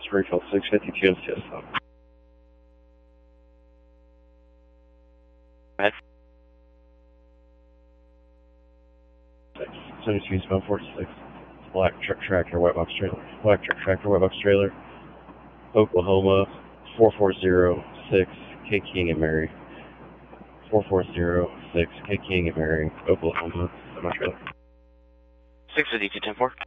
Springfield 652 MCS stop. Go ahead. 72 Spell 46. Black truck tractor, white box trailer. Black truck tractor, white box trailer. Oklahoma 4406 K King and Mary. 4406 K King and Mary, Oklahoma. Semi trailer. 652 10-4.